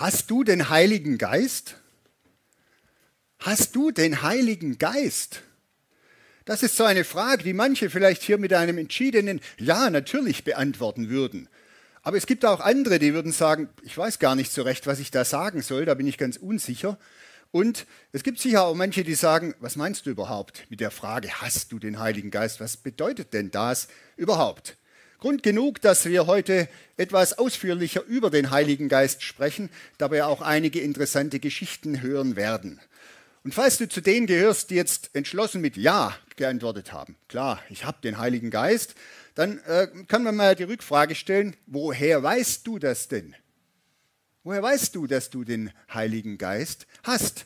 Hast du den Heiligen Geist? Hast du den Heiligen Geist? Das ist so eine Frage, die manche vielleicht hier mit einem entschiedenen Ja natürlich beantworten würden. Aber es gibt auch andere, die würden sagen, ich weiß gar nicht so recht, was ich da sagen soll, da bin ich ganz unsicher. Und es gibt sicher auch manche, die sagen, was meinst du überhaupt mit der Frage, hast du den Heiligen Geist? Was bedeutet denn das überhaupt? Grund genug, dass wir heute etwas ausführlicher über den Heiligen Geist sprechen, dabei auch einige interessante Geschichten hören werden. Und falls du zu denen gehörst, die jetzt entschlossen mit Ja geantwortet haben, klar, ich habe den Heiligen Geist, dann kann man mal die Rückfrage stellen, woher weißt du das denn? Woher weißt du, dass du den Heiligen Geist hast?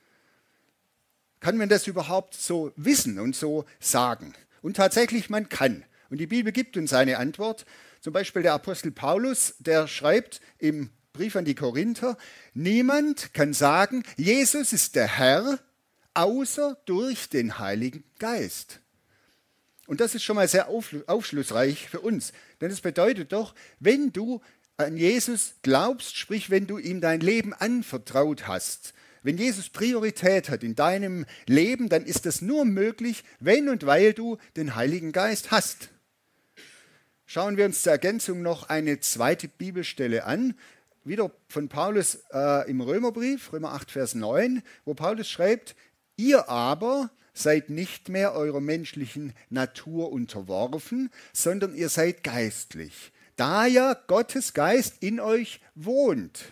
Kann man das überhaupt so wissen und so sagen? Und tatsächlich, man kann. Und die Bibel gibt uns eine Antwort. Zum Beispiel der Apostel Paulus, der schreibt im Brief an die Korinther, niemand kann sagen, Jesus ist der Herr, außer durch den Heiligen Geist. Und das ist schon mal sehr aufschlussreich für uns. Denn es bedeutet doch, wenn du an Jesus glaubst, sprich, wenn du ihm dein Leben anvertraut hast, wenn Jesus Priorität hat in deinem Leben, dann ist das nur möglich, wenn und weil du den Heiligen Geist hast. Schauen wir uns zur Ergänzung noch eine zweite Bibelstelle an, wieder von Paulus im Römerbrief, Römer 8, Vers 9, wo Paulus schreibt, ihr aber seid nicht mehr eurer menschlichen Natur unterworfen, sondern ihr seid geistlich, da ja Gottes Geist in euch wohnt.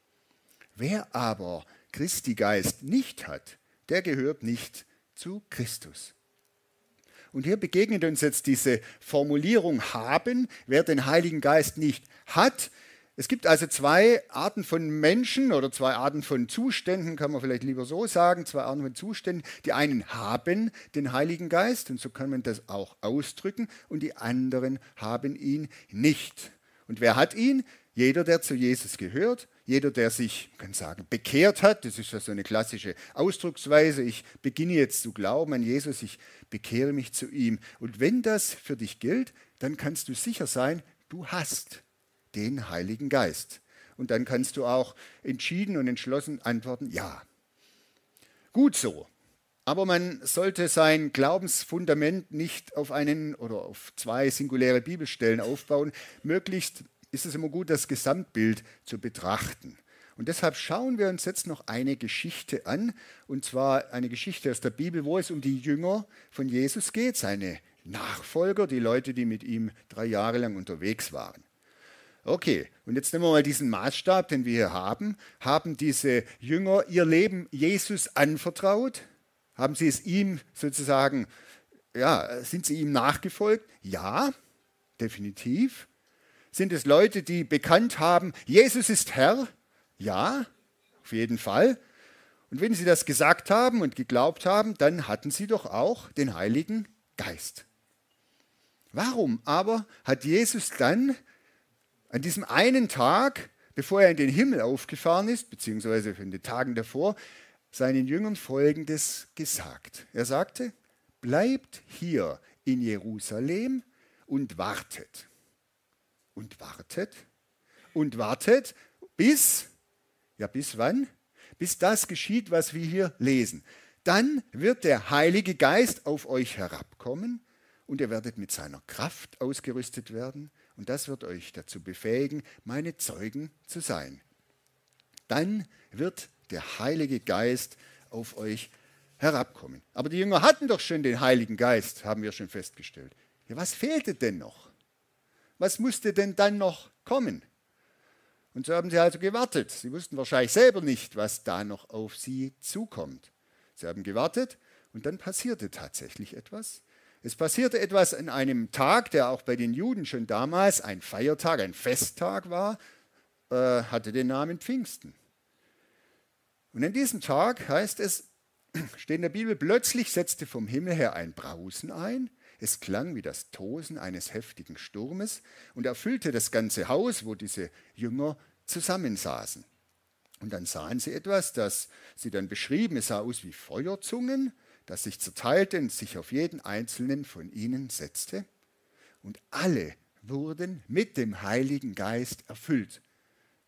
Wer aber Christi Geist nicht hat, der gehört nicht zu Christus. Und hier begegnet uns jetzt diese Formulierung haben, wer den Heiligen Geist nicht hat. Es gibt also zwei Arten von Menschen oder zwei Arten von Zuständen, kann man vielleicht lieber so sagen, zwei Arten von Zuständen. Die einen haben den Heiligen Geist und so kann man das auch ausdrücken und die anderen haben ihn nicht. Und wer hat ihn? Jeder, der zu Jesus gehört, jeder, der sich, man kann sagen, bekehrt hat, das ist ja so eine klassische Ausdrucksweise, ich beginne jetzt zu glauben an Jesus, ich bekehre mich zu ihm. Und wenn das für dich gilt, dann kannst du sicher sein, du hast den Heiligen Geist. Und dann kannst du auch entschieden und entschlossen antworten, ja. Gut so. Aber man sollte sein Glaubensfundament nicht auf einen oder auf zwei singuläre Bibelstellen aufbauen. Möglichst ist es immer gut, das Gesamtbild zu betrachten. Und deshalb schauen wir uns jetzt noch eine Geschichte an, und zwar eine Geschichte aus der Bibel, wo es um die Jünger von Jesus geht, seine Nachfolger, die Leute, die mit ihm 3 Jahre lang unterwegs waren. Okay, und jetzt nehmen wir mal diesen Maßstab, den wir hier haben. Haben diese Jünger ihr Leben Jesus anvertraut? Haben sie es ihm sozusagen, ja, sind sie ihm nachgefolgt? Ja, definitiv. Sind es Leute, die bekannt haben, Jesus ist Herr? Ja, auf jeden Fall. Und wenn sie das gesagt haben und geglaubt haben, dann hatten sie doch auch den Heiligen Geist. Warum aber hat Jesus dann an diesem einen Tag, bevor er in den Himmel aufgefahren ist, beziehungsweise in den Tagen davor, seinen Jüngern Folgendes gesagt? Er sagte, bleibt hier in Jerusalem und wartet. Und wartet und wartet bis wann? Bis das geschieht, was wir hier lesen. Dann wird der Heilige Geist auf euch herabkommen und ihr werdet mit seiner Kraft ausgerüstet werden und das wird euch dazu befähigen, meine Zeugen zu sein. Dann wird der Heilige Geist auf euch herabkommen. Aber die Jünger hatten doch schon den Heiligen Geist, haben wir schon festgestellt. Ja, was fehlte denn noch? Was musste denn dann noch kommen? Und so haben sie also gewartet. Sie wussten wahrscheinlich selber nicht, was da noch auf sie zukommt. Sie haben gewartet und dann passierte tatsächlich etwas. Es passierte etwas an einem Tag, der auch bei den Juden schon damals ein Feiertag, ein Festtag war, hatte den Namen Pfingsten. Und an diesem Tag, heißt es, steht in der Bibel, plötzlich setzte vom Himmel her ein Brausen ein. Es klang wie das Tosen eines heftigen Sturmes und erfüllte das ganze Haus, wo diese Jünger zusammensaßen. Und dann sahen sie etwas, das sie dann beschrieben. Es sah aus wie Feuerzungen, das sich zerteilte und sich auf jeden einzelnen von ihnen setzte. Und alle wurden mit dem Heiligen Geist erfüllt.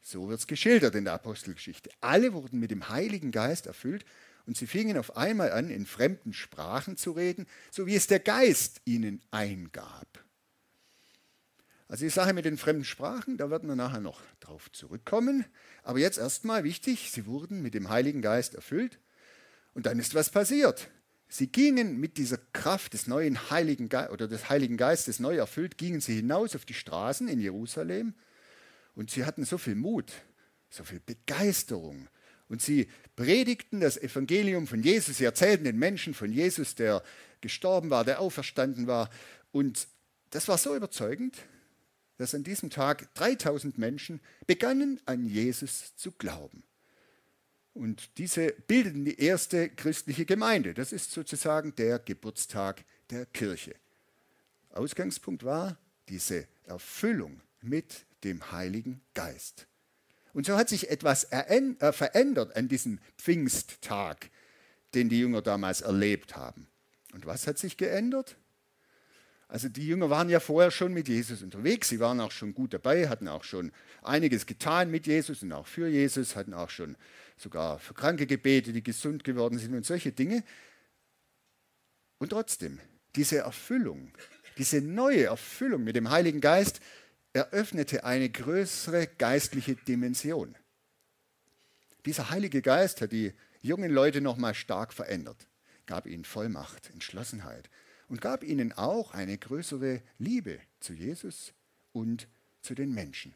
So wird es geschildert in der Apostelgeschichte. Alle wurden mit dem Heiligen Geist erfüllt und sie fingen auf einmal an, in fremden Sprachen zu reden, so wie es der Geist ihnen eingab. Also die Sache mit den fremden Sprachen, da werden wir nachher noch drauf zurückkommen. Aber jetzt erstmal wichtig, sie wurden mit dem Heiligen Geist erfüllt und dann ist was passiert. Sie gingen mit dieser Kraft des neuen Heiligen Geistes oder des Heiligen Geistes neu erfüllt, gingen sie hinaus auf die Straßen in Jerusalem und sie hatten so viel Mut, so viel Begeisterung. Und sie predigten das Evangelium von Jesus, sie erzählten den Menschen von Jesus, der gestorben war, der auferstanden war. Und das war so überzeugend, dass an diesem Tag 3000 Menschen begannen, an Jesus zu glauben. Und diese bildeten die erste christliche Gemeinde. Das ist sozusagen der Geburtstag der Kirche. Ausgangspunkt war diese Erfüllung mit dem Heiligen Geist. Und so hat sich etwas verändert an diesem Pfingsttag, den die Jünger damals erlebt haben. Und was hat sich geändert? Also die Jünger waren ja vorher schon mit Jesus unterwegs, sie waren auch schon gut dabei, hatten auch schon einiges getan mit Jesus und auch für Jesus, hatten auch schon sogar für Kranke gebetet, die gesund geworden sind und solche Dinge. Und trotzdem, diese Erfüllung, diese neue Erfüllung mit dem Heiligen Geist eröffnete eine größere geistliche Dimension. Dieser Heilige Geist hat die jungen Leute nochmal stark verändert, gab ihnen Vollmacht, Entschlossenheit und gab ihnen auch eine größere Liebe zu Jesus und zu den Menschen.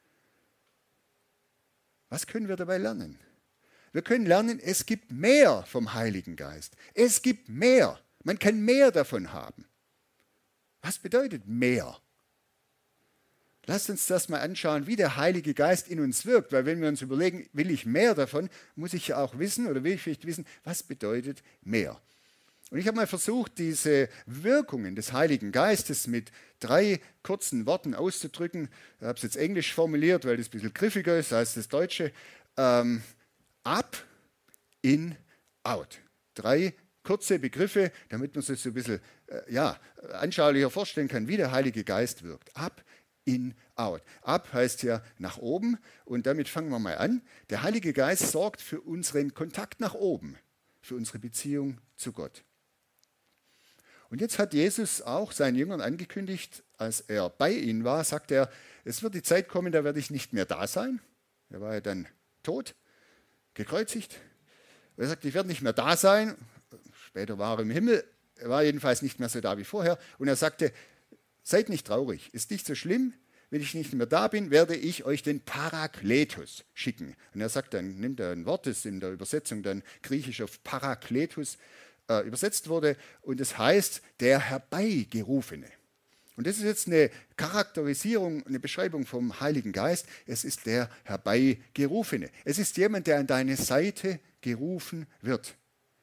Was können wir dabei lernen? Wir können lernen, es gibt mehr vom Heiligen Geist. Es gibt mehr. Man kann mehr davon haben. Was bedeutet mehr? Lasst uns das mal anschauen, wie der Heilige Geist in uns wirkt. Weil wenn wir uns überlegen, will ich mehr davon, muss ich ja auch wissen oder will ich vielleicht wissen, was bedeutet mehr? Und ich habe mal versucht, diese Wirkungen des Heiligen Geistes mit 3 kurzen Worten auszudrücken. Ich habe es jetzt englisch formuliert, weil das ein bisschen griffiger ist als das Deutsche. Up, in, out. 3 kurze Begriffe, damit man sich so ein bisschen anschaulicher vorstellen kann, wie der Heilige Geist wirkt. Up, in, out. Up heißt ja nach oben und damit fangen wir mal an. Der Heilige Geist sorgt für unseren Kontakt nach oben, für unsere Beziehung zu Gott. Und jetzt hat Jesus auch seinen Jüngern angekündigt, als er bei ihnen war, sagt er, es wird die Zeit kommen, da werde ich nicht mehr da sein. Er war ja dann tot, gekreuzigt. Er sagt, ich werde nicht mehr da sein. Später war er im Himmel, er war jedenfalls nicht mehr so da wie vorher. Und er sagte, seid nicht traurig, ist nicht so schlimm. Wenn ich nicht mehr da bin, werde ich euch den Parakletos schicken. Und er sagt dann, nimmt er ein Wort, das in der Übersetzung dann griechisch auf Parakletos übersetzt wurde. Und es heißt, der Herbeigerufene. Und das ist jetzt eine Charakterisierung, eine Beschreibung vom Heiligen Geist. Es ist der Herbeigerufene. Es ist jemand, der an deine Seite gerufen wird.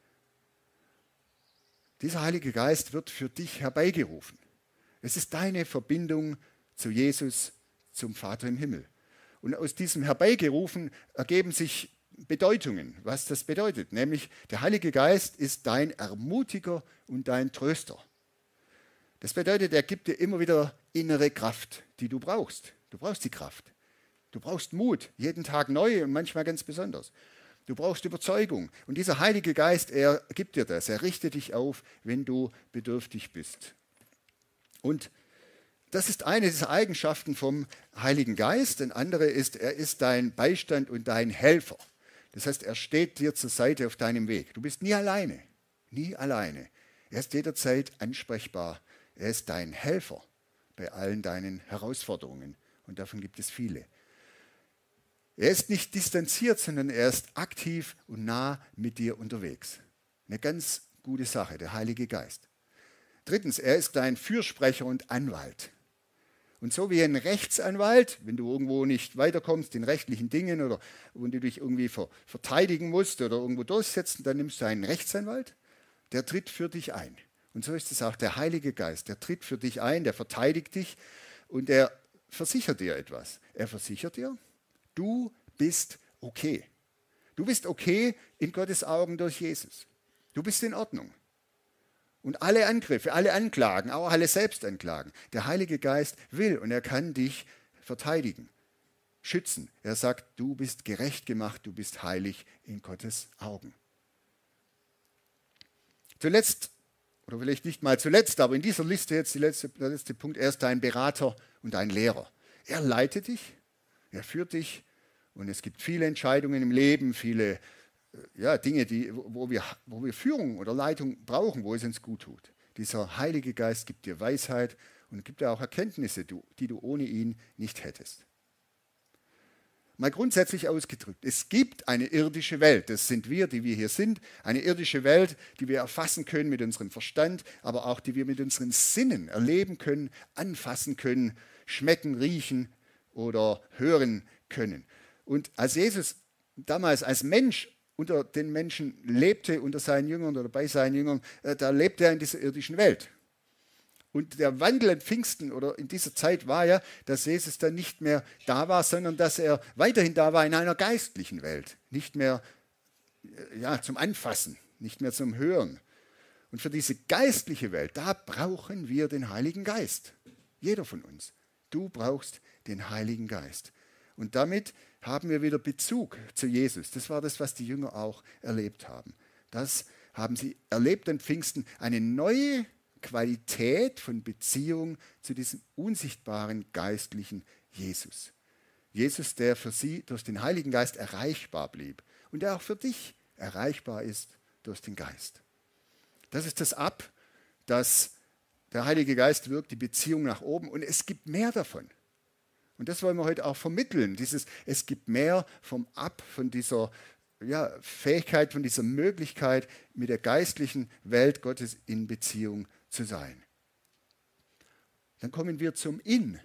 Dieser Heilige Geist wird für dich herbeigerufen. Es ist deine Verbindung zu Jesus, zum Vater im Himmel. Und aus diesem Herbeigerufen ergeben sich Bedeutungen, was das bedeutet. Nämlich, der Heilige Geist ist dein Ermutiger und dein Tröster. Das bedeutet, er gibt dir immer wieder innere Kraft, die du brauchst. Du brauchst die Kraft. Du brauchst Mut, jeden Tag neu und manchmal ganz besonders. Du brauchst Überzeugung. Und dieser Heilige Geist, er gibt dir das. Er richtet dich auf, wenn du bedürftig bist. Und das ist eine dieser Eigenschaften vom Heiligen Geist. Ein andere ist, er ist dein Beistand und dein Helfer. Das heißt, er steht dir zur Seite auf deinem Weg. Du bist nie alleine. Nie alleine. Er ist jederzeit ansprechbar. Er ist dein Helfer bei allen deinen Herausforderungen. Und davon gibt es viele. Er ist nicht distanziert, sondern er ist aktiv und nah mit dir unterwegs. Eine ganz gute Sache, der Heilige Geist. Drittens, er ist dein Fürsprecher und Anwalt. Und so wie ein Rechtsanwalt, wenn du irgendwo nicht weiterkommst in rechtlichen Dingen oder wenn du dich irgendwie verteidigen musst oder irgendwo durchsetzen, dann nimmst du einen Rechtsanwalt, der tritt für dich ein. Und so ist es auch der Heilige Geist, der tritt für dich ein, der verteidigt dich und er versichert dir etwas. Er versichert dir, du bist okay. Du bist okay in Gottes Augen durch Jesus. Du bist in Ordnung. Und alle Angriffe, alle Anklagen, auch alle Selbstanklagen, der Heilige Geist will und er kann dich verteidigen. schützen. Er sagt, du bist gerecht gemacht, du bist heilig in Gottes Augen. Zuletzt, oder vielleicht nicht mal zuletzt, aber in dieser Liste jetzt der letzte Punkt, er ist dein Berater und dein Lehrer. Er leitet dich, er führt dich und es gibt viele Entscheidungen im Leben, viele Dinge, wo wir Führung oder Leitung brauchen, wo es uns gut tut. Dieser Heilige Geist gibt dir Weisheit und gibt dir auch Erkenntnisse, die du ohne ihn nicht hättest. Mal grundsätzlich ausgedrückt, es gibt eine irdische Welt, das sind wir, die wir hier sind, eine irdische Welt, die wir erfassen können mit unserem Verstand, aber auch die wir mit unseren Sinnen erleben können, anfassen können, schmecken, riechen oder hören können. Und als Jesus damals als Mensch unter den Menschen lebte, unter seinen Jüngern oder bei seinen Jüngern, da lebte er in dieser irdischen Welt. Und der Wandel in Pfingsten oder in dieser Zeit war ja, dass Jesus dann nicht mehr da war, sondern dass er weiterhin da war in einer geistlichen Welt. Nicht mehr zum Anfassen, nicht mehr zum Hören. Und für diese geistliche Welt, da brauchen wir den Heiligen Geist. Jeder von uns. Du brauchst den Heiligen Geist. Und damit haben wir wieder Bezug zu Jesus. Das war das, was die Jünger auch erlebt haben. Das haben sie erlebt an Pfingsten, eine neue Qualität von Beziehung zu diesem unsichtbaren geistlichen Jesus. Jesus, der für sie durch den Heiligen Geist erreichbar blieb und der auch für dich erreichbar ist durch den Geist. Das ist das Ab, das der Heilige Geist wirkt, die Beziehung nach oben und es gibt mehr davon. Und das wollen wir heute auch vermitteln. Es gibt mehr vom Ab, von dieser Fähigkeit, von dieser Möglichkeit, mit der geistlichen Welt Gottes in Beziehung zu sein. Dann kommen wir zum In.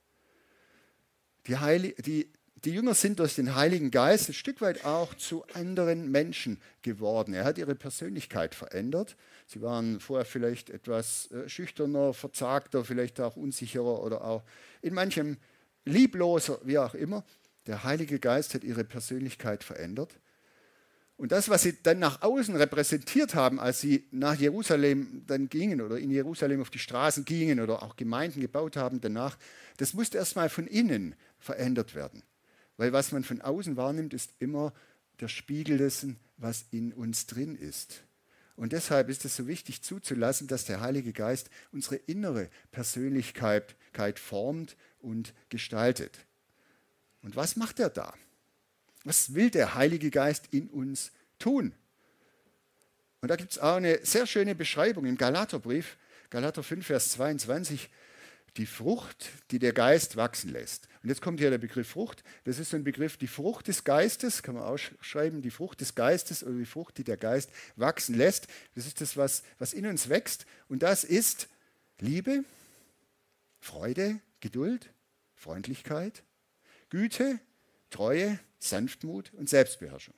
Die Jünger sind durch den Heiligen Geist ein Stück weit auch zu anderen Menschen geworden. Er hat ihre Persönlichkeit verändert. Sie waren vorher vielleicht etwas schüchterner, verzagter, vielleicht auch unsicherer oder auch in manchem liebloser, wie auch immer. Der Heilige Geist hat ihre Persönlichkeit verändert. Und das, was sie dann nach außen repräsentiert haben, als sie nach Jerusalem dann gingen oder in Jerusalem auf die Straßen gingen oder auch Gemeinden gebaut haben danach, das musste erstmal von innen verändert werden. Weil was man von außen wahrnimmt, ist immer der Spiegel dessen, was in uns drin ist. Und deshalb ist es so wichtig zuzulassen, dass der Heilige Geist unsere innere Persönlichkeit formt und gestaltet. Und was macht er da? Was will der Heilige Geist in uns tun? Und da gibt es auch eine sehr schöne Beschreibung im Galaterbrief, Galater 5, Vers 22, die Frucht, die der Geist wachsen lässt. Und jetzt kommt hier der Begriff Frucht. Das ist so ein Begriff, die Frucht des Geistes, kann man ausschreiben, die Frucht des Geistes oder die Frucht, die der Geist wachsen lässt. Das ist das, was in uns wächst. Und das ist Liebe, Freude, Geduld, Freundlichkeit, Güte, Treue, Sanftmut und Selbstbeherrschung.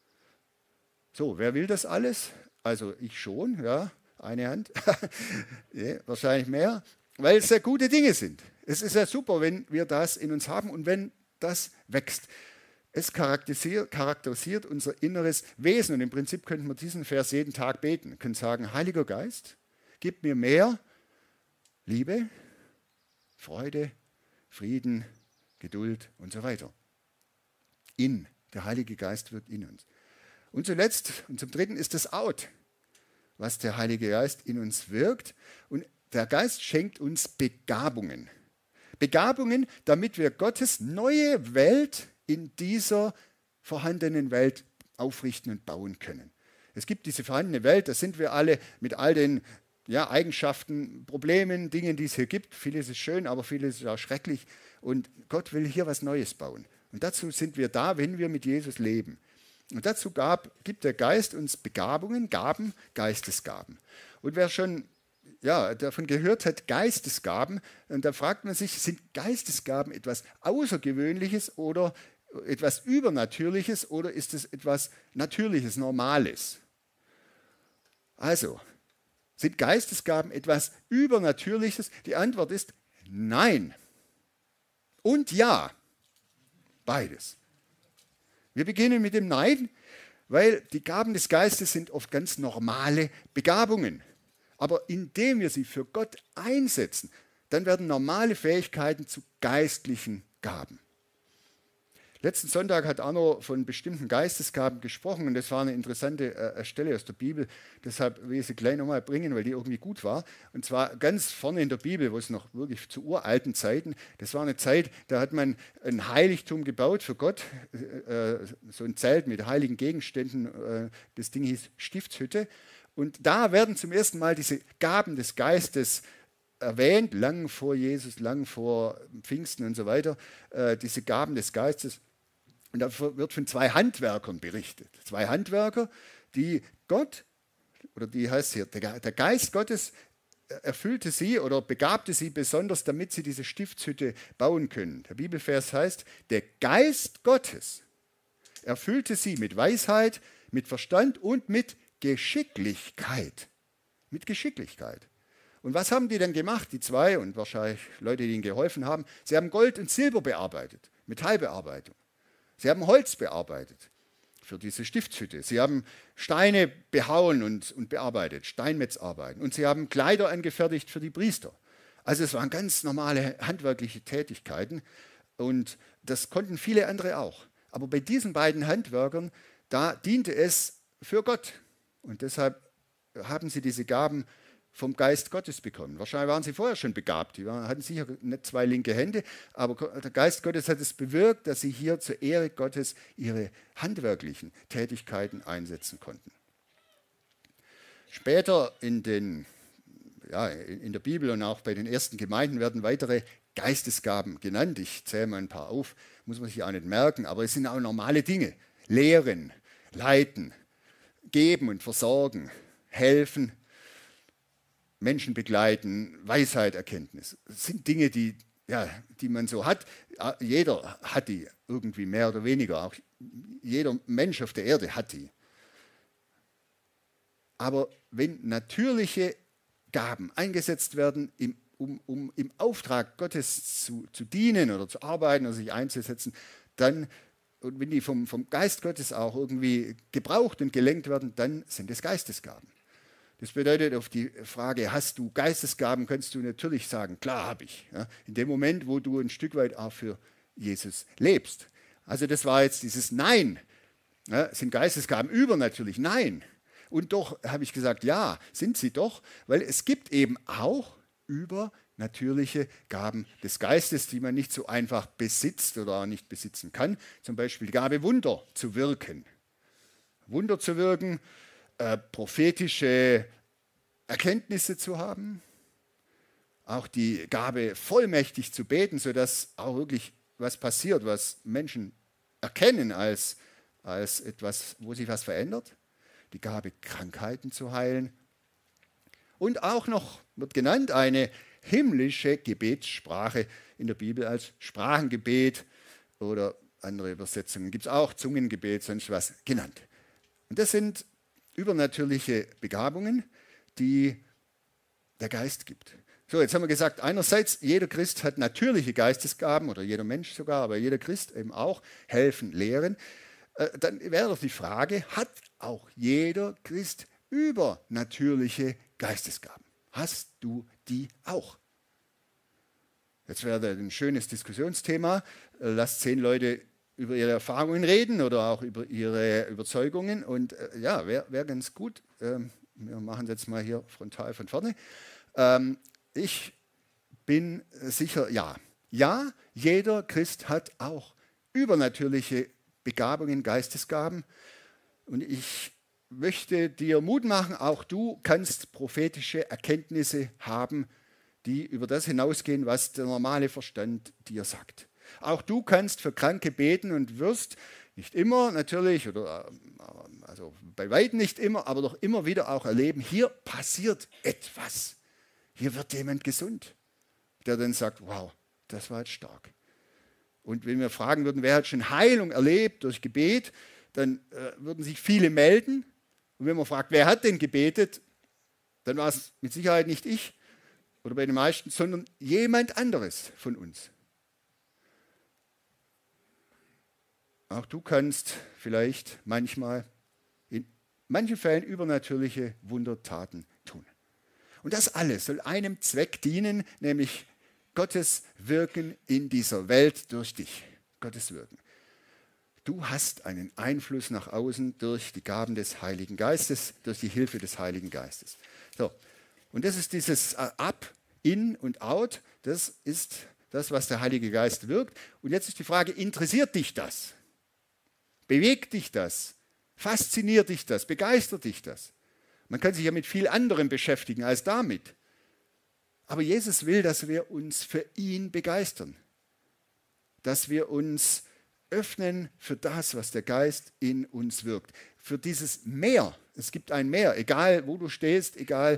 So, wer will das alles? Also ich schon, ja, eine Hand, ja, wahrscheinlich mehr, weil es sehr gute Dinge sind. Es ist ja super, wenn wir das in uns haben und wenn das wächst. Es charakterisiert unser inneres Wesen und im Prinzip könnten wir diesen Vers jeden Tag beten. Wir können sagen, Heiliger Geist, gib mir mehr Liebe, Freude, Frieden, Geduld und so weiter. Der Heilige Geist wirkt in uns. Und zuletzt und zum Dritten ist das Out, was der Heilige Geist in uns wirkt. Und der Geist schenkt uns Begabungen. Begabungen, damit wir Gottes neue Welt in dieser vorhandenen Welt aufrichten und bauen können. Es gibt diese vorhandene Welt, da sind wir alle mit all den Eigenschaften, Problemen, Dingen, die es hier gibt. Vieles ist schön, aber vieles ist auch schrecklich. Und Gott will hier was Neues bauen. Und dazu sind wir da, wenn wir mit Jesus leben. Und dazu gibt der Geist uns Begabungen, Gaben, Geistesgaben. Und wer schon davon gehört hat, Geistesgaben, da fragt man sich, sind Geistesgaben etwas Außergewöhnliches oder etwas Übernatürliches oder ist es etwas Natürliches, Normales? Also, sind Geistesgaben etwas Übernatürliches? Die Antwort ist nein. Und ja. Beides. Wir beginnen mit dem Nein, weil die Gaben des Geistes sind oft ganz normale Begabungen. Aber indem wir sie für Gott einsetzen, dann werden normale Fähigkeiten zu geistlichen Gaben. Letzten Sonntag hat Arno von bestimmten Geistesgaben gesprochen und das war eine interessante Stelle aus der Bibel. Deshalb will ich sie gleich nochmal bringen, weil die irgendwie gut war. Und zwar ganz vorne in der Bibel, wo es noch wirklich zu uralten Zeiten, das war eine Zeit, da hat man ein Heiligtum gebaut für Gott, so ein Zelt mit heiligen Gegenständen, das Ding hieß Stiftshütte. Und da werden zum ersten Mal diese Gaben des Geistes erwähnt, lang vor Jesus, lang vor Pfingsten und so weiter, diese Gaben des Geistes. Und da wird von zwei Handwerkern berichtet. Zwei Handwerker, die Gott, oder die heißt hier, der Geist Gottes erfüllte sie oder begabte sie besonders, damit sie diese Stiftshütte bauen können. Der Bibelvers heißt, der Geist Gottes erfüllte sie mit Weisheit, mit Verstand und mit Geschicklichkeit. Mit Geschicklichkeit. Und was haben die denn gemacht, die zwei und wahrscheinlich Leute, die ihnen geholfen haben? Sie haben Gold und Silber bearbeitet, Metallbearbeitung. Sie haben Holz bearbeitet für diese Stiftshütte. Sie haben Steine behauen und bearbeitet, Steinmetzarbeiten. Und sie haben Kleider angefertigt für die Priester. Also es waren ganz normale handwerkliche Tätigkeiten und das konnten viele andere auch. Aber bei diesen beiden Handwerkern, da diente es für Gott. Und deshalb haben sie diese Gaben vom Geist Gottes bekommen. Wahrscheinlich waren sie vorher schon begabt. Die hatten sicher nicht zwei linke Hände, aber der Geist Gottes hat es bewirkt, dass sie hier zur Ehre Gottes ihre handwerklichen Tätigkeiten einsetzen konnten. Später in der Bibel und auch bei den ersten Gemeinden werden weitere Geistesgaben genannt. Ich zähle mal ein paar auf, muss man sich auch nicht merken, aber es sind auch normale Dinge. Lehren, leiten, geben und versorgen, helfen, Menschen begleiten, Weisheit, Erkenntnis. Das sind Dinge, die man so hat. Jeder hat die irgendwie mehr oder weniger. Auch jeder Mensch auf der Erde hat die. Aber wenn natürliche Gaben eingesetzt werden, um im Auftrag Gottes zu dienen oder zu arbeiten oder sich einzusetzen, dann, und wenn die vom Geist Gottes auch irgendwie gebraucht und gelenkt werden, dann sind es Geistesgaben. Das bedeutet, auf die Frage, hast du Geistesgaben, kannst du natürlich sagen, klar habe ich. Ja, in dem Moment, wo du ein Stück weit auch für Jesus lebst. Also das war jetzt dieses Nein. Ja, sind Geistesgaben übernatürlich? Nein. Und doch habe ich gesagt, ja, sind sie doch, weil es gibt eben auch übernatürliche Gaben des Geistes, die man nicht so einfach besitzt oder auch nicht besitzen kann. Zum Beispiel die Gabe, Wunder zu wirken. Wunder zu wirken, prophetische Erkenntnisse zu haben, auch die Gabe, vollmächtig zu beten, sodass auch wirklich was passiert, was Menschen erkennen als etwas, wo sich was verändert. Die Gabe, Krankheiten zu heilen. Und auch noch wird genannt eine himmlische Gebetssprache in der Bibel als Sprachengebet oder andere Übersetzungen gibt es auch, Zungengebet, sonst was genannt. Und das sind übernatürliche Begabungen, die der Geist gibt. So, jetzt haben wir gesagt, einerseits, jeder Christ hat natürliche Geistesgaben oder jeder Mensch sogar, aber jeder Christ eben auch, helfen, lehren. Dann wäre doch die Frage, hat auch jeder Christ übernatürliche Geistesgaben? Hast du die auch? Jetzt wäre ein schönes Diskussionsthema. Lasst 10 Leute über ihre Erfahrungen reden oder auch über ihre Überzeugungen. Und wäre ganz gut. Wir machen es jetzt mal hier frontal von vorne. Ich bin sicher, ja. Ja, jeder Christ hat auch übernatürliche Begabungen, Geistesgaben. Und ich möchte dir Mut machen, auch du kannst prophetische Erkenntnisse haben, die über das hinausgehen, was der normale Verstand dir sagt. Auch du kannst für Kranke beten und wirst nicht immer natürlich, oder also bei weitem nicht immer, aber doch immer wieder auch erleben, hier passiert etwas. Hier wird jemand gesund, der dann sagt, wow, das war jetzt stark. Und wenn wir fragen würden, wer hat schon Heilung erlebt durch Gebet, dann würden sich viele melden. Und wenn man fragt, wer hat denn gebetet, dann war es mit Sicherheit nicht ich oder bei den meisten, sondern jemand anderes von uns. Auch du kannst vielleicht manchmal, in manchen Fällen übernatürliche Wundertaten tun. Und das alles soll einem Zweck dienen, nämlich Gottes Wirken in dieser Welt durch dich. Gottes Wirken. Du hast einen Einfluss nach außen durch die Gaben des Heiligen Geistes, durch die Hilfe des Heiligen Geistes. So. Und das ist dieses Up, In und Out. Das ist das, was der Heilige Geist wirkt. Und jetzt ist die Frage, interessiert dich das? Bewegt dich das? Fasziniert dich das? Begeistert dich das? Man kann sich ja mit viel anderem beschäftigen als damit. Aber Jesus will, dass wir uns für ihn begeistern. Dass wir uns öffnen für das, was der Geist in uns wirkt. Für dieses Mehr. Es gibt ein Mehr, egal wo du stehst, egal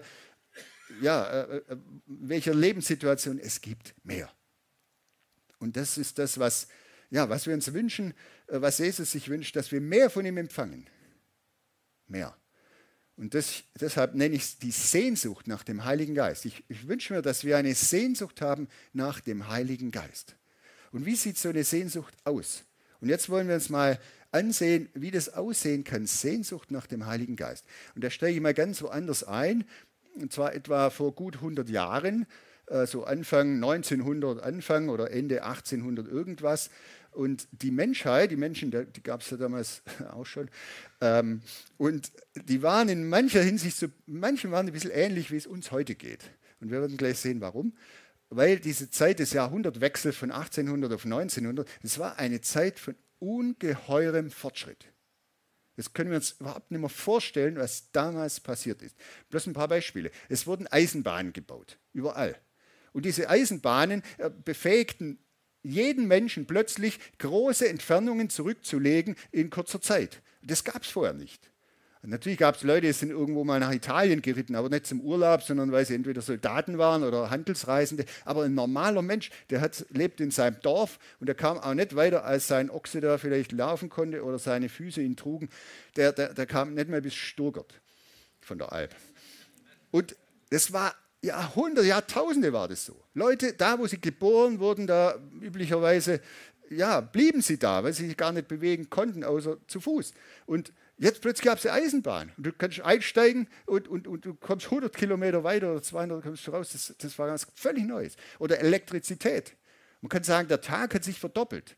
welcher Lebenssituation, es gibt mehr. Und das ist das, was wir uns wünschen, was Jesus sich wünscht, dass wir mehr von ihm empfangen. Mehr. Und deshalb nenne ich es die Sehnsucht nach dem Heiligen Geist. Ich wünsche mir, dass wir eine Sehnsucht haben nach dem Heiligen Geist. Und wie sieht so eine Sehnsucht aus? Und jetzt wollen wir uns mal ansehen, wie das aussehen kann, Sehnsucht nach dem Heiligen Geist. Und da steige ich mal ganz woanders ein, und zwar etwa vor gut 100 Jahren, so Anfang 1900 Anfang oder Ende 1800 irgendwas. Und die Menschheit, die Menschen, die gab es ja damals auch schon, und die waren in mancher Hinsicht, manche waren ein bisschen ähnlich, wie es uns heute geht. Und wir werden gleich sehen, warum. Weil diese Zeit des Jahrhundertwechsels von 1800 auf 1900, das war eine Zeit von ungeheurem Fortschritt. Das können wir uns überhaupt nicht mehr vorstellen, was damals passiert ist. Bloß ein paar Beispiele. Es wurden Eisenbahnen gebaut, überall. Und diese Eisenbahnen befähigten jeden Menschen plötzlich, große Entfernungen zurückzulegen in kurzer Zeit. Das gab es vorher nicht. Und natürlich gab es Leute, die sind irgendwo mal nach Italien geritten, aber nicht zum Urlaub, sondern weil sie entweder Soldaten waren oder Handelsreisende. Aber ein normaler Mensch, der lebt in seinem Dorf und der kam auch nicht weiter, als sein Ochse da vielleicht laufen konnte oder seine Füße ihn trugen. Der kam nicht mehr bis Sturgert von der Alp. Und das war Jahrhunderte, Jahrtausende war das so. Leute, da wo sie geboren wurden, da üblicherweise, blieben sie da, weil sie sich gar nicht bewegen konnten, außer zu Fuß. Und jetzt plötzlich gab es eine Eisenbahn und du kannst einsteigen und du kommst 100 Kilometer weiter oder 200 kommst du raus. Das war was völlig Neues. Oder Elektrizität. Man kann sagen, der Tag hat sich verdoppelt.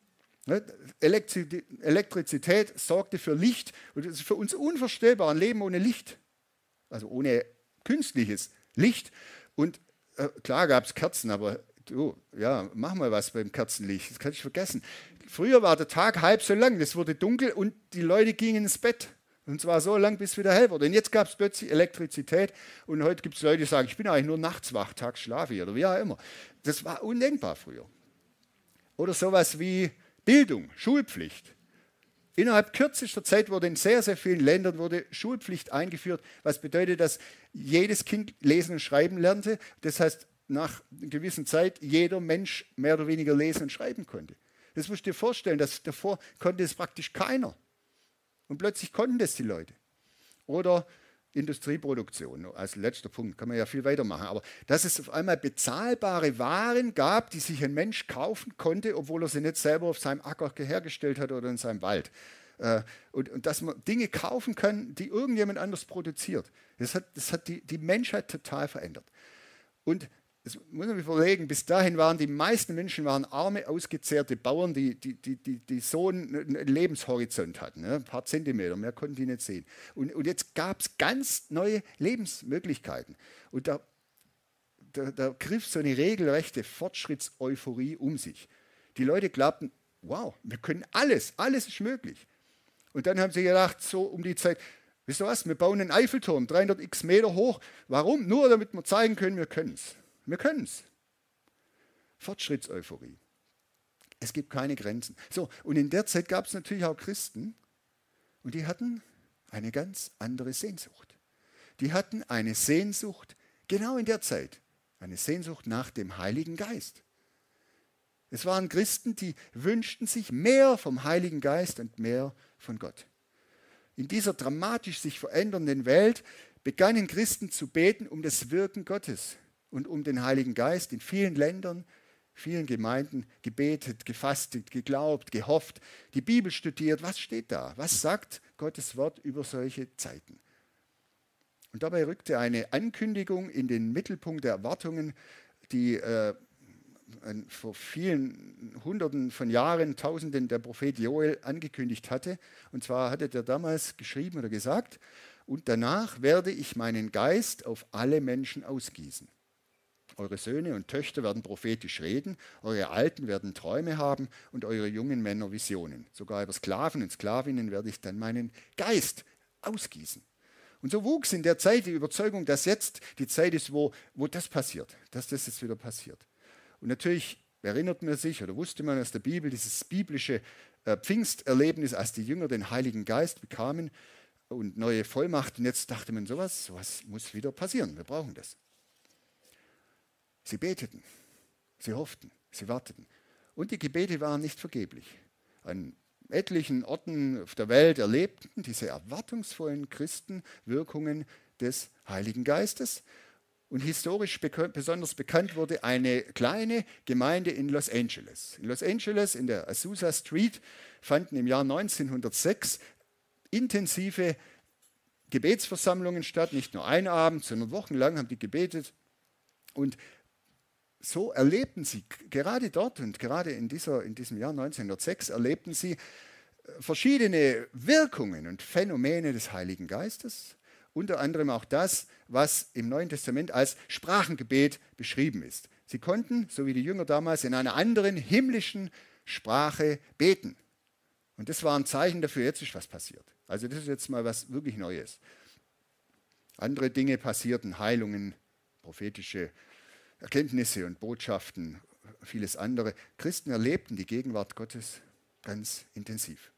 Elektrizität sorgte für Licht und es ist für uns unvorstellbar, ein Leben ohne Licht. Also ohne künstliches Licht. Und klar gab es Kerzen, aber mach mal was beim Kerzenlicht, das kann ich vergessen. Früher war der Tag halb so lang, es wurde dunkel und die Leute gingen ins Bett. Und zwar so lang, bis es wieder hell wurde. Und jetzt gab es plötzlich Elektrizität und heute gibt es Leute, die sagen, ich bin eigentlich nur nachts wach, tags schlafe ich oder wie auch immer. Das war undenkbar früher. Oder sowas wie Bildung, Schulpflicht. Innerhalb kürzester Zeit wurde in sehr, sehr vielen Ländern Schulpflicht eingeführt, was bedeutet, dass jedes Kind lesen und schreiben lernte. Das heißt, nach einer gewissen Zeit jeder Mensch mehr oder weniger lesen und schreiben konnte. Das musst du dir vorstellen, dass davor konnte es praktisch keiner. Und plötzlich konnten das die Leute. Oder Industrieproduktion, als letzter Punkt, kann man ja viel weitermachen. Aber dass es auf einmal bezahlbare Waren gab, die sich ein Mensch kaufen konnte, obwohl er sie nicht selber auf seinem Acker hergestellt hat oder in seinem Wald. Und dass man Dinge kaufen kann, die irgendjemand anders produziert. Das hat die Menschheit total verändert. Und das muss man sich überlegen, bis dahin waren die meisten Menschen arme, ausgezehrte Bauern, die so einen Lebenshorizont hatten, ein paar Zentimeter, mehr konnten die nicht sehen. Und jetzt gab es ganz neue Lebensmöglichkeiten. Und da griff so eine regelrechte Fortschrittseuphorie um sich. Die Leute glaubten, wow, wir können alles ist möglich. Und dann haben sie gedacht, so um die Zeit, wisst ihr was, wir bauen einen Eiffelturm, 300 Meter hoch. Warum? Nur damit wir zeigen können, wir können es. Wir können es. Fortschrittseuphorie. Es gibt keine Grenzen. So, und in der Zeit gab es natürlich auch Christen und die hatten eine ganz andere Sehnsucht. Die hatten eine Sehnsucht, genau in der Zeit, eine Sehnsucht nach dem Heiligen Geist. Es waren Christen, die wünschten sich mehr vom Heiligen Geist und mehr von Gott. In dieser dramatisch sich verändernden Welt begannen Christen zu beten um das Wirken Gottes und um den Heiligen Geist in vielen Ländern, vielen Gemeinden gebetet, gefastet, geglaubt, gehofft, die Bibel studiert. Was steht da? Was sagt Gottes Wort über solche Zeiten? Und dabei rückte eine Ankündigung in den Mittelpunkt der Erwartungen, die vor vielen Hunderten von Jahren, Tausenden der Prophet Joel angekündigt hatte. Und zwar hatte der damals geschrieben oder gesagt, und danach werde ich meinen Geist auf alle Menschen ausgießen. Eure Söhne und Töchter werden prophetisch reden, eure Alten werden Träume haben und eure jungen Männer Visionen. Sogar über Sklaven und Sklavinnen werde ich dann meinen Geist ausgießen. Und so wuchs in der Zeit die Überzeugung, dass jetzt die Zeit ist, wo das passiert, dass das jetzt wieder passiert. Und natürlich erinnert man sich oder wusste man aus der Bibel dieses biblische Pfingsterlebnis, als die Jünger den Heiligen Geist bekamen und neue Vollmacht. Und jetzt dachte man, sowas muss wieder passieren, wir brauchen das. Sie beteten, sie hofften, sie warteten. Und die Gebete waren nicht vergeblich. An etlichen Orten auf der Welt erlebten diese erwartungsvollen Christen Wirkungen des Heiligen Geistes. Und historisch besonders bekannt wurde eine kleine Gemeinde in Los Angeles. In Los Angeles, in der Azusa Street, fanden im Jahr 1906 intensive Gebetsversammlungen statt. Nicht nur einen Abend, sondern wochenlang haben die gebetet. Und so erlebten sie gerade dort und gerade in diesem Jahr 1906 erlebten sie verschiedene Wirkungen und Phänomene des Heiligen Geistes, unter anderem auch das, was im Neuen Testament als Sprachengebet beschrieben ist. Sie konnten, so wie die Jünger damals, in einer anderen himmlischen Sprache beten. Und das war ein Zeichen dafür, jetzt ist was passiert. Also das ist jetzt mal was wirklich Neues. Andere Dinge passierten, Heilungen, prophetische Erkenntnisse und Botschaften, vieles andere. Christen erlebten die Gegenwart Gottes ganz intensiv.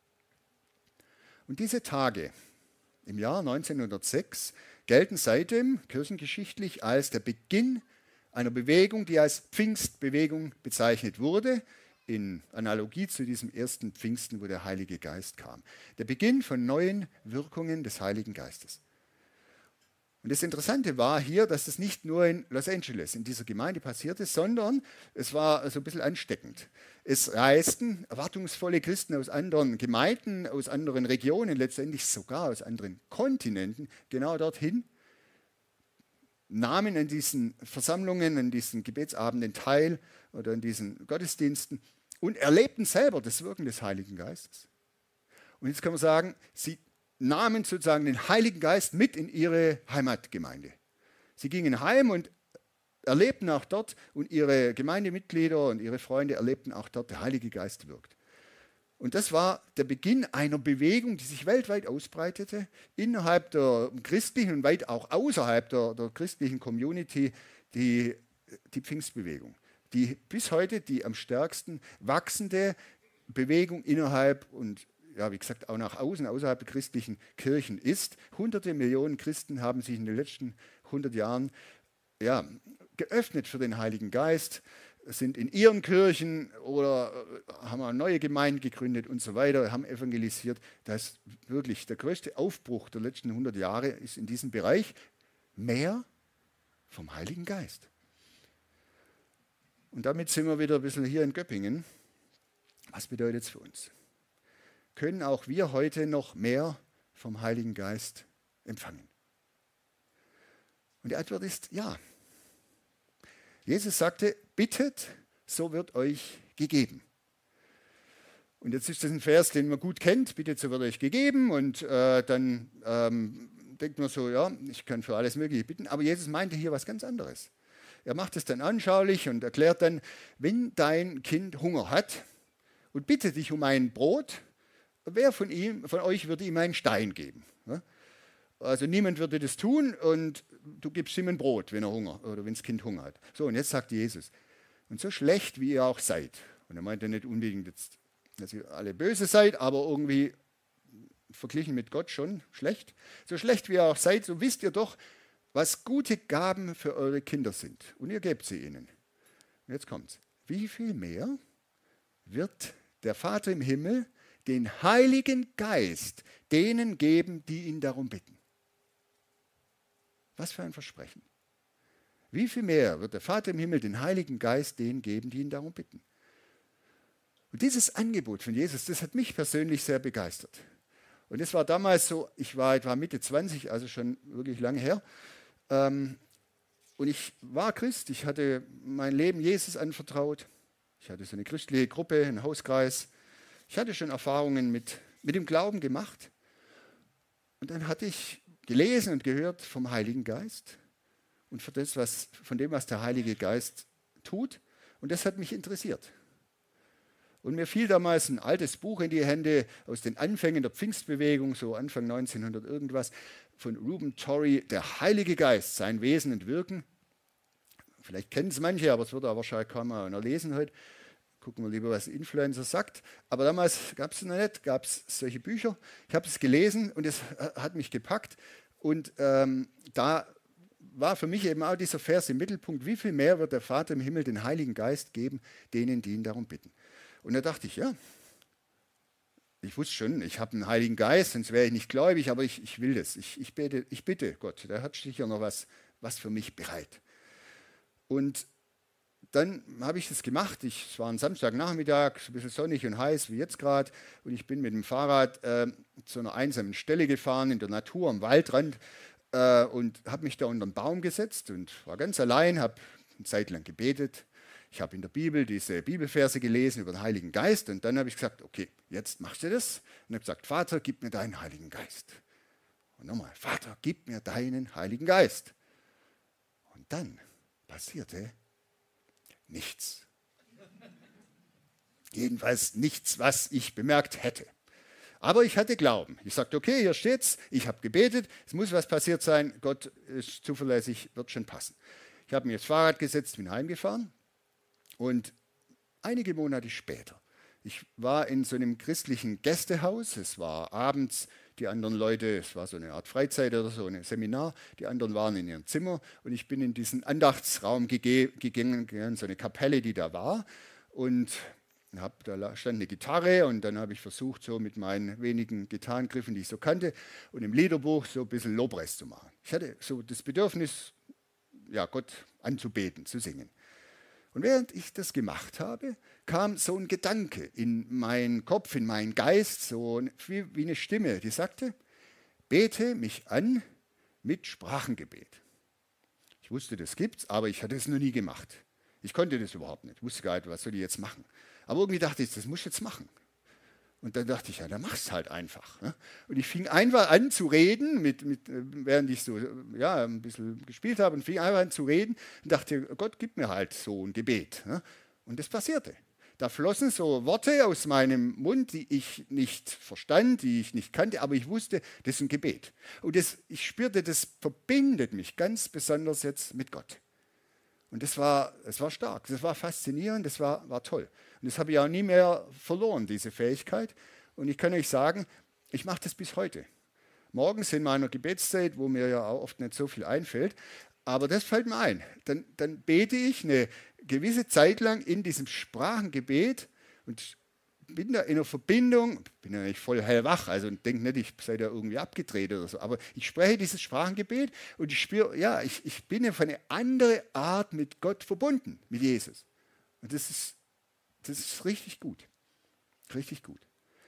Und diese Tage im Jahr 1906 gelten seitdem kirchengeschichtlich als der Beginn einer Bewegung, die als Pfingstbewegung bezeichnet wurde, in Analogie zu diesem ersten Pfingsten, wo der Heilige Geist kam. Der Beginn von neuen Wirkungen des Heiligen Geistes. Und das Interessante war hier, dass das nicht nur in Los Angeles, in dieser Gemeinde passierte, sondern es war so ein bisschen ansteckend. Es reisten erwartungsvolle Christen aus anderen Gemeinden, aus anderen Regionen, letztendlich sogar aus anderen Kontinenten, genau dorthin, nahmen an diesen Versammlungen, an diesen Gebetsabenden teil oder an diesen Gottesdiensten und erlebten selber das Wirken des Heiligen Geistes. Und jetzt kann man sagen, sie nahmen sozusagen den Heiligen Geist mit in ihre Heimatgemeinde. Sie gingen heim und erlebten auch dort, und ihre Gemeindemitglieder und ihre Freunde erlebten auch dort, der Heilige Geist wirkt. Und das war der Beginn einer Bewegung, die sich weltweit ausbreitete, innerhalb der christlichen und weit auch außerhalb der christlichen Community, die Pfingstbewegung, die bis heute die am stärksten wachsende Bewegung innerhalb und ja, wie gesagt, auch nach außen, außerhalb der christlichen Kirchen ist. Hunderte Millionen Christen haben sich in den letzten 100 Jahren geöffnet für den Heiligen Geist, sind in ihren Kirchen oder haben eine neue Gemeinde gegründet und so weiter, haben evangelisiert. Das ist wirklich der größte Aufbruch der letzten 100 Jahre ist in diesem Bereich mehr vom Heiligen Geist. Und damit sind wir wieder ein bisschen hier in Göppingen. Was bedeutet es für uns? Können auch wir heute noch mehr vom Heiligen Geist empfangen? Und die Antwort ist ja. Jesus sagte, bittet, so wird euch gegeben. Und jetzt ist das ein Vers, den man gut kennt, bittet, so wird euch gegeben. Und dann denkt man so, ja, ich kann für alles Mögliche bitten. Aber Jesus meinte hier was ganz anderes. Er macht es dann anschaulich und erklärt dann, wenn dein Kind Hunger hat und bittet dich um ein Brot, wer von euch würde ihm einen Stein geben? Also niemand würde das tun und du gibst ihm ein Brot, wenn er Hunger oder wenn das Kind Hunger hat. So, und jetzt sagt Jesus, und so schlecht wie ihr auch seid, und er meint ja nicht unbedingt jetzt, dass ihr alle böse seid, aber irgendwie verglichen mit Gott schon schlecht, so schlecht wie ihr auch seid, so wisst ihr doch, was gute Gaben für eure Kinder sind. Und ihr gebt sie ihnen. Und jetzt kommt's. Wie viel mehr wird der Vater im Himmel den Heiligen Geist denen geben, die ihn darum bitten? Was für ein Versprechen. Wie viel mehr wird der Vater im Himmel den Heiligen Geist denen geben, die ihn darum bitten? Und dieses Angebot von Jesus, das hat mich persönlich sehr begeistert. Und es war damals so, ich war etwa Mitte 20, also schon wirklich lange her. Und ich war Christ, ich hatte mein Leben Jesus anvertraut. Ich hatte so eine christliche Gruppe, einen Hauskreis. Ich hatte schon Erfahrungen mit dem Glauben gemacht. Und dann hatte ich gelesen und gehört vom Heiligen Geist und von dem, was der Heilige Geist tut. Und das hat mich interessiert. Und mir fiel damals ein altes Buch in die Hände aus den Anfängen der Pfingstbewegung, so Anfang 1900 irgendwas, von Reuben Torrey, Der Heilige Geist, sein Wesen und Wirken. Vielleicht kennen es manche, aber es wird auch wahrscheinlich kaum einer lesen heute. Gucken wir lieber, was Influencer sagt. Aber damals gab es noch nicht, gab es solche Bücher. Ich habe es gelesen und es hat mich gepackt. Und da war für mich eben auch dieser Vers im Mittelpunkt: Wie viel mehr wird der Vater im Himmel den Heiligen Geist geben, denen, die ihn darum bitten? Und da dachte ich, ja, ich wusste schon, ich habe einen Heiligen Geist, sonst wäre ich nicht gläubig, aber ich will das. Ich bitte Gott, der hat sicher noch was für mich bereit. Und dann habe ich das gemacht. Es war ein Samstagnachmittag, so ein bisschen sonnig und heiß wie jetzt gerade. Und ich bin mit dem Fahrrad zu einer einsamen Stelle gefahren in der Natur, am Waldrand, und habe mich da unter einen Baum gesetzt und war ganz allein, habe eine Zeit lang gebetet. Ich habe in der Bibel diese Bibelverse gelesen über den Heiligen Geist. Und dann habe ich gesagt, okay, jetzt machst du das. Und habe gesagt, Vater, gib mir deinen Heiligen Geist. Und nochmal, Vater, gib mir deinen Heiligen Geist. Und dann passierte nichts. Jedenfalls nichts, was ich bemerkt hätte. Aber ich hatte Glauben. Ich sagte, okay, hier steht's, ich habe gebetet, es muss was passiert sein, Gott ist zuverlässig, wird schon passen. Ich habe mir das Fahrrad gesetzt, bin heimgefahren und einige Monate später, ich war in so einem christlichen Gästehaus, es war abends, die anderen Leute, es war so eine Art Freizeit oder so, ein Seminar, die anderen waren in ihrem Zimmer und ich bin in diesen Andachtsraum gegangen, so eine Kapelle, die da war, und da stand eine Gitarre und dann habe ich versucht, so mit meinen wenigen Gitarrengriffen, die ich so kannte, und im Liederbuch so ein bisschen Lobpreis zu machen. Ich hatte so das Bedürfnis, ja, Gott anzubeten, zu singen. Und während ich das gemacht habe, kam so ein Gedanke in meinen Kopf, in meinen Geist, so wie eine Stimme, die sagte, bete mich an mit Sprachengebet. Ich wusste, das gibt's, aber ich hatte es noch nie gemacht. Ich konnte das überhaupt nicht. Ich wusste gar nicht, was soll ich jetzt machen. Aber irgendwie dachte ich, das muss ich jetzt machen. Und dann dachte ich, ja, dann mach's halt einfach. Ne? Und ich fing einfach an zu reden, während ich so ja, ein bisschen gespielt habe, und fing einfach an zu reden und dachte, Gott, gib mir halt so ein Gebet. Ne? Und das passierte. Da flossen so Worte aus meinem Mund, die ich nicht verstand, die ich nicht kannte, aber ich wusste, das ist ein Gebet. Und ich spürte, das verbindet mich ganz besonders jetzt mit Gott. Und das war stark, das war faszinierend, das war toll. Und das habe ich auch nie mehr verloren, diese Fähigkeit. Und ich kann euch sagen, ich mache das bis heute. Morgens in meiner Gebetszeit, wo mir ja auch oft nicht so viel einfällt, aber das fällt mir ein. Dann bete ich eine gewisse Zeit lang in diesem Sprachengebet und bin da in einer Verbindung, bin ja nicht voll hellwach, also denke nicht, ich sei da irgendwie abgedreht oder so, aber ich spreche dieses Sprachengebet und ich spüre, ja, ich bin auf eine andere Art mit Gott verbunden, mit Jesus. Und das ist richtig gut, richtig gut.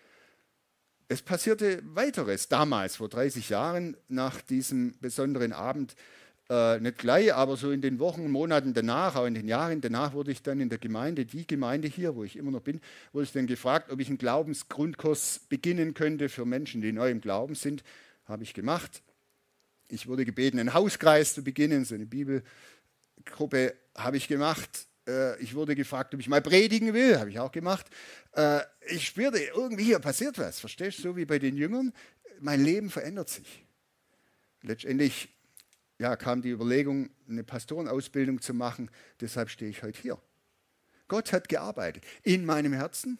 Es passierte weiteres damals, vor 30 Jahren, nach diesem besonderen Abend, nicht gleich, aber so in den Wochen, Monaten danach, auch in den Jahren danach, wurde ich dann in der Gemeinde, die Gemeinde hier, wo ich immer noch bin, wurde ich dann gefragt, ob ich einen Glaubensgrundkurs beginnen könnte für Menschen, die neu im Glauben sind. Habe ich gemacht. Ich wurde gebeten, einen Hauskreis zu beginnen, so eine Bibelgruppe habe ich gemacht. Ich wurde gefragt, ob ich mal predigen will, habe ich auch gemacht. Ich spürte, irgendwie hier passiert was, verstehst du, so wie bei den Jüngern. Mein Leben verändert sich. Letztendlich kam die Überlegung, eine Pastorenausbildung zu machen. Deshalb stehe ich heute hier. Gott hat gearbeitet in meinem Herzen.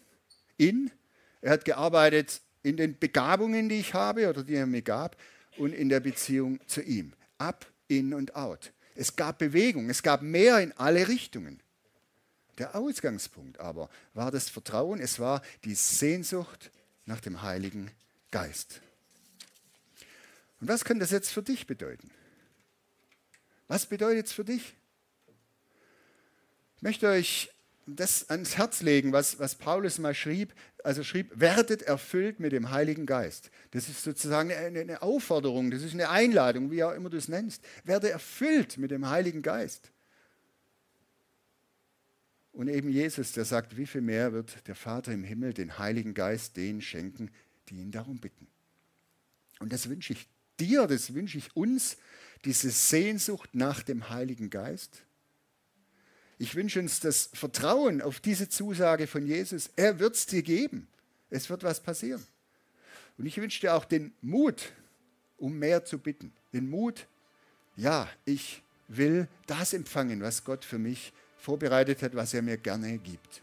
Er hat gearbeitet in den Begabungen, die ich habe oder die er mir gab, und in der Beziehung zu ihm. Up, in und out. Es gab Bewegung, es gab mehr in alle Richtungen. Der Ausgangspunkt aber war das Vertrauen, es war die Sehnsucht nach dem Heiligen Geist. Und was kann das jetzt für dich bedeuten? Was bedeutet es für dich? Ich möchte euch das ans Herz legen, was Paulus mal schrieb. Also schrieb, werdet erfüllt mit dem Heiligen Geist. Das ist sozusagen eine Aufforderung, das ist eine Einladung, wie auch immer du es nennst. Werde erfüllt mit dem Heiligen Geist. Und eben Jesus, der sagt, wie viel mehr wird der Vater im Himmel den Heiligen Geist denen schenken, die ihn darum bitten. Und das wünsche ich dir, das wünsche ich uns, diese Sehnsucht nach dem Heiligen Geist. Ich wünsche uns das Vertrauen auf diese Zusage von Jesus. Er wird es dir geben. Es wird was passieren. Und ich wünsche dir auch den Mut, um mehr zu bitten. Den Mut, ja, ich will das empfangen, was Gott für mich vorbereitet hat, was er mir gerne gibt.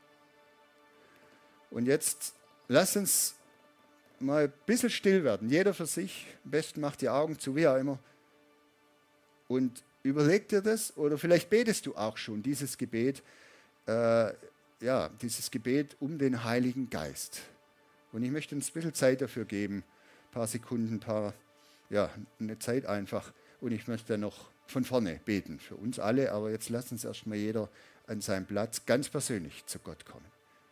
Und jetzt lass uns mal ein bisschen still werden. Jeder für sich. Am besten macht die Augen zu, wie auch immer. Und überleg dir das, oder vielleicht betest du auch schon dieses Gebet, dieses Gebet um den Heiligen Geist. Und ich möchte uns ein bisschen Zeit dafür geben, ein paar Sekunden, eine Zeit einfach. Und ich möchte dann noch von vorne beten für uns alle, aber jetzt lass uns erstmal jeder an seinem Platz ganz persönlich zu Gott kommen.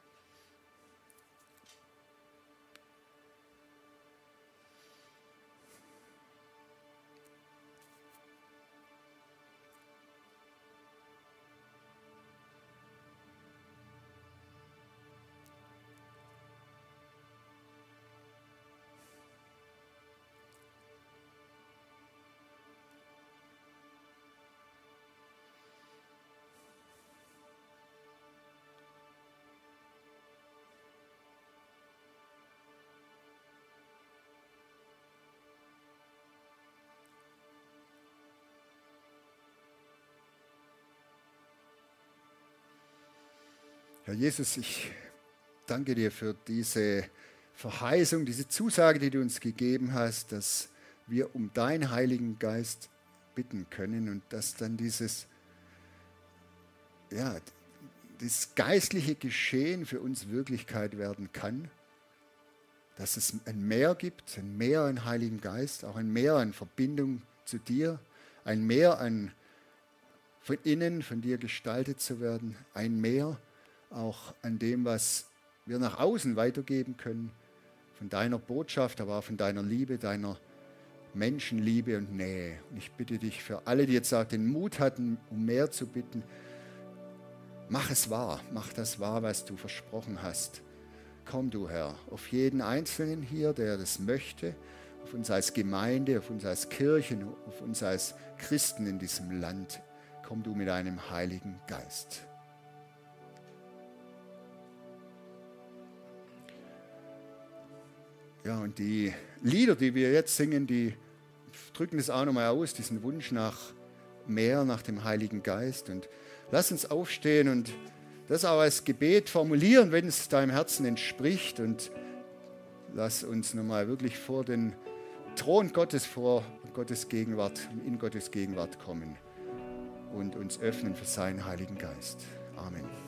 Herr Jesus, ich danke dir für diese Verheißung, diese Zusage, die du uns gegeben hast, dass wir um deinen Heiligen Geist bitten können und dass dann dieses geistliche Geschehen für uns Wirklichkeit werden kann, dass es ein Mehr gibt, ein Mehr an Heiligen Geist, auch ein Mehr an Verbindung zu dir, ein Mehr an von innen, von dir gestaltet zu werden, ein Mehr auch an dem, was wir nach außen weitergeben können, von deiner Botschaft, aber auch von deiner Liebe, deiner Menschenliebe und Nähe. Und ich bitte dich für alle, die jetzt auch den Mut hatten, um mehr zu bitten, mach es wahr, mach das wahr, was du versprochen hast. Komm du, Herr, auf jeden Einzelnen hier, der das möchte, auf uns als Gemeinde, auf uns als Kirchen, auf uns als Christen in diesem Land. Komm du mit deinem Heiligen Geist. Ja, und die Lieder, die wir jetzt singen, die drücken das auch nochmal aus, diesen Wunsch nach mehr, nach dem Heiligen Geist. Und lass uns aufstehen und das auch als Gebet formulieren, wenn es deinem Herzen entspricht. Und lass uns nochmal wirklich vor den Thron Gottes, vor Gottes Gegenwart, in Gottes Gegenwart kommen und uns öffnen für seinen Heiligen Geist. Amen.